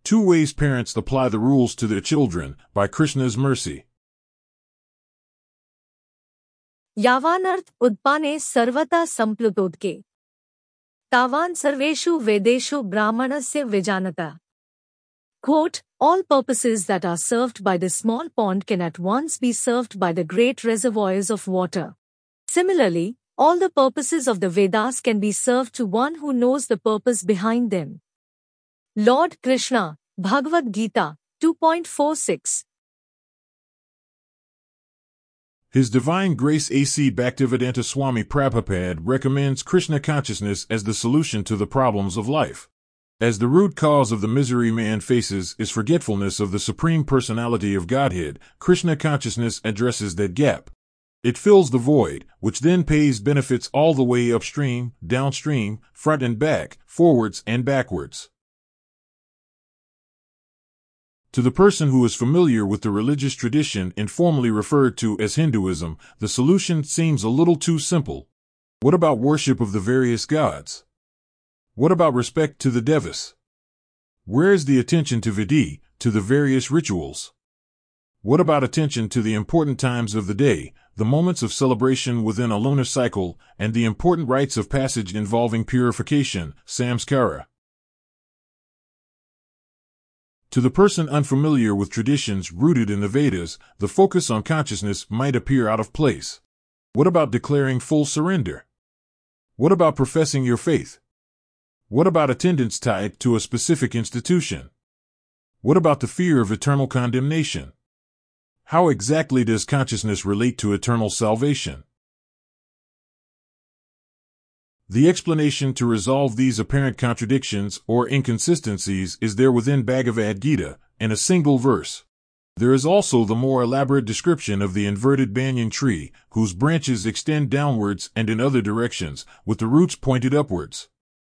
2 Ways Parents Apply the Rules to Their Children by Krishna's Mercy. यावानर्थ उद्पाने सर्वता संप्लुतोदके तावान सर्वेषु वेदेषु ब्राह्मणस्य विजानता. Quote, all purposes that are served by the small pond can at once be served by the great reservoirs of water. Similarly, all the purposes of the Vedas can be served to one who knows the purpose behind them. Lord Krishna, Bhagavad Gita, 2.46. His Divine Grace A.C. Bhaktivedanta Swami Prabhupada recommends Krishna consciousness as the solution to the problems of life. As the root cause of the misery man faces is forgetfulness of the Supreme Personality of Godhead, Krishna consciousness addresses that gap. It fills the void, which then pays benefits all the way upstream, downstream, front and back, forwards and backwards. To the person who is familiar with the religious tradition informally referred to as Hinduism, the solution seems a little too simple. What about worship of the various gods? What about respect to the devas? Where is the attention to Vidi, to the various rituals? What about attention to the important times of the day, the moments of celebration within a lunar cycle, and the important rites of passage involving purification, samskara? To the person unfamiliar with traditions rooted in the Vedas, the focus on consciousness might appear out of place. What about declaring full surrender? What about professing your faith? What about attendance tied to a specific institution? What about the fear of eternal condemnation? How exactly does consciousness relate to eternal salvation? The explanation to resolve these apparent contradictions or inconsistencies is there within Bhagavad Gita, in a single verse. There is also the more elaborate description of the inverted banyan tree, whose branches extend downwards and in other directions, with the roots pointed upwards.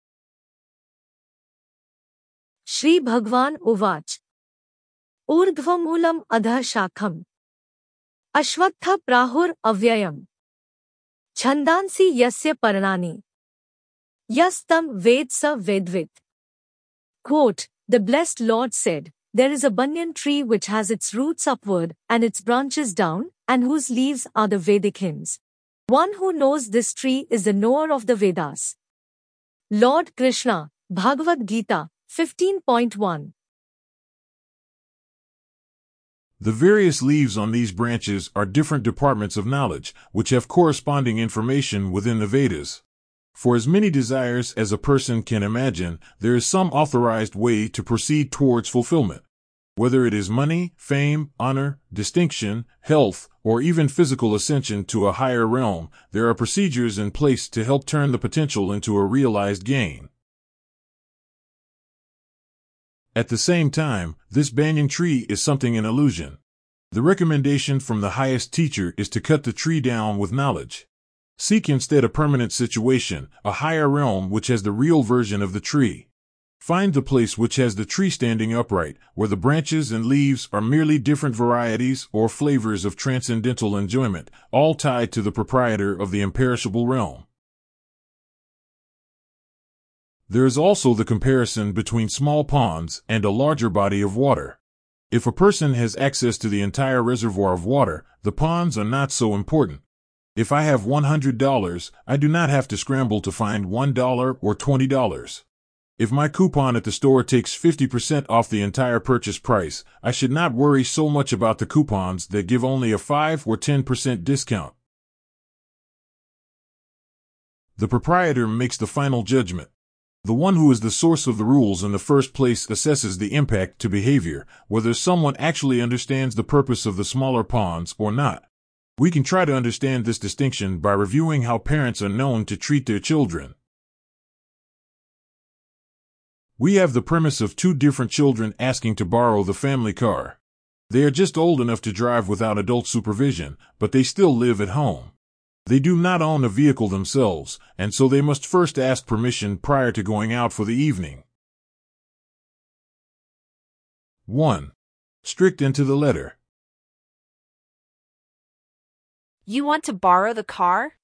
Shri Bhagwan Uvach. Urdhvamulam adha shakham. Ashwattha prahur avyayam. Chandansi yasya parnani. Yastam vedsa vedvit. Quote, the blessed Lord said, there is a banyan tree which has its roots upward and its branches down, and whose leaves are the Vedic hymns. One who knows this tree is the knower of the Vedas. Lord Krishna, Bhagavad Gita, 15.1. The various leaves on these branches are different departments of knowledge, which have corresponding information within the Vedas. For as many desires as a person can imagine, there is some authorized way to proceed towards fulfillment. Whether it is money, fame, honor, distinction, health, or even physical ascension to a higher realm, there are procedures in place to help turn the potential into a realized gain. At the same time, this banyan tree is something an illusion. The recommendation from the highest teacher is to cut the tree down with knowledge. Seek instead a permanent situation, a higher realm which has the real version of the tree. Find the place which has the tree standing upright, where the branches and leaves are merely different varieties or flavors of transcendental enjoyment, all tied to the proprietor of the imperishable realm. There is also the comparison between small ponds and a larger body of water. If a person has access to the entire reservoir of water, the ponds are not so important. If I have $100, I do not have to scramble to find $1 or $20. If my coupon at the store takes 50% off the entire purchase price, I should not worry so much about the coupons that give only a 5 or 10% discount. The proprietor makes the final judgment. The one who is the source of the rules in the first place assesses the impact to behavior, whether someone actually understands the purpose of the smaller ponds or not. We can try to understand this distinction by reviewing how parents are known to treat their children. We have the premise of 2 different children asking to borrow the family car. They are just old enough to drive without adult supervision, but they still live at home. They do not own a vehicle themselves, and so they must first ask permission prior to going out for the evening. 1. Strict and to the letter. You want to borrow the car?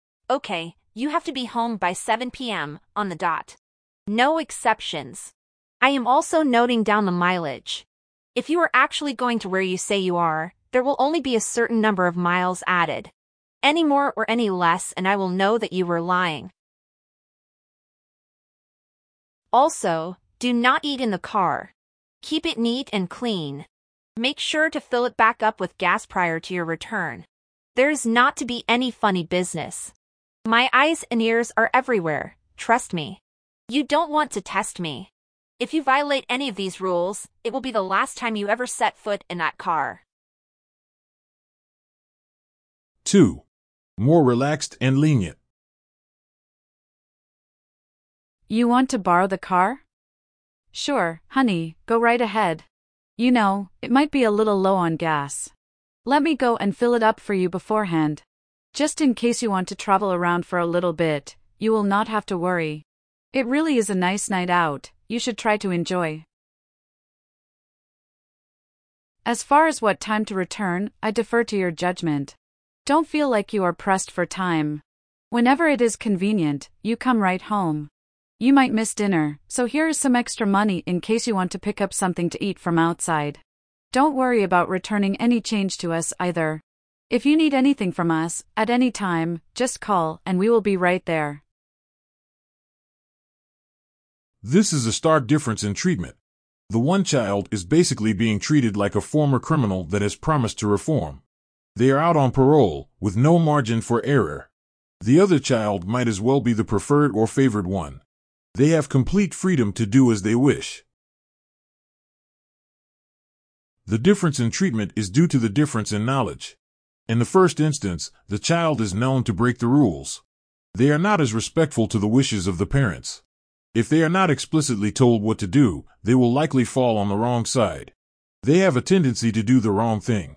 Okay, you have to be home by 7 p.m. on the dot. No exceptions. I am also noting down the mileage. If you are actually going to where you say you are, there will only be a certain number of miles added. Any more or any less and I will know that you were lying. Also, do not eat in the car. Keep it neat and clean. Make sure to fill it back up with gas prior to your return. There is not to be any funny business. My eyes and ears are everywhere, trust me. You don't want to test me. If you violate any of these rules, it will be the last time you ever set foot in that car. 2. More relaxed and lenient. You want to borrow the car? Sure, honey, go right ahead. You know, it might be a little low on gas. Let me go and fill it up for you beforehand. Just in case you want to travel around for a little bit, you will not have to worry. It really is a nice night out, you should try to enjoy. As far as what time to return, I defer to your judgment. Don't feel like you are pressed for time. Whenever it is convenient, you come right home. You might miss dinner, so here is some extra money in case you want to pick up something to eat from outside. Don't worry about returning any change to us either. If you need anything from us, at any time, just call and we will be right there. This is a stark difference in treatment. The one child is basically being treated like a former criminal that has promised to reform. They are out on parole, with no margin for error. The other child might as well be the preferred or favored one. They have complete freedom to do as they wish. The difference in treatment is due to the difference in knowledge. In the first instance, the child is known to break the rules. They are not as respectful to the wishes of the parents. If they are not explicitly told what to do, they will likely fall on the wrong side. They have a tendency to do the wrong thing.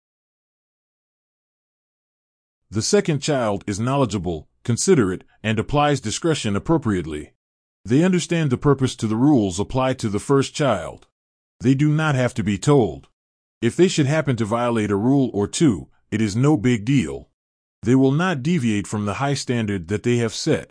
The second child is knowledgeable, considerate, and applies discretion appropriately. They understand the purpose to the rules applied to the first child. They do not have to be told. If they should happen to violate a rule or two, it is no big deal. They will not deviate from the high standard that they have set.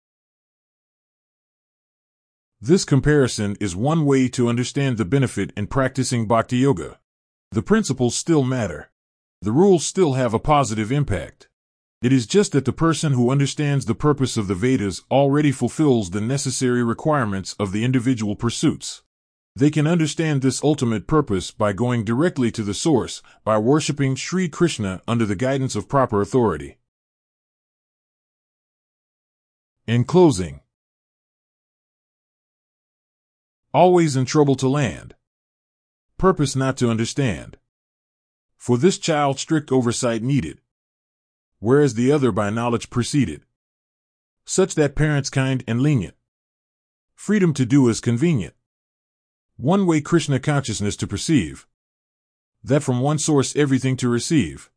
This comparison is one way to understand the benefit in practicing Bhakti Yoga. The principles still matter. The rules still have a positive impact. It is just that the person who understands the purpose of the Vedas already fulfills the necessary requirements of the individual pursuits. They can understand this ultimate purpose by going directly to the source, by worshipping Sri Krishna under the guidance of proper authority. In closing, always in trouble to land. Purpose not to understand. For this child strict oversight needed, whereas the other by knowledge proceeded. Such that parents kind and lenient. Freedom to do as convenient. One way Krishna consciousness to perceive. That from one source everything to receive.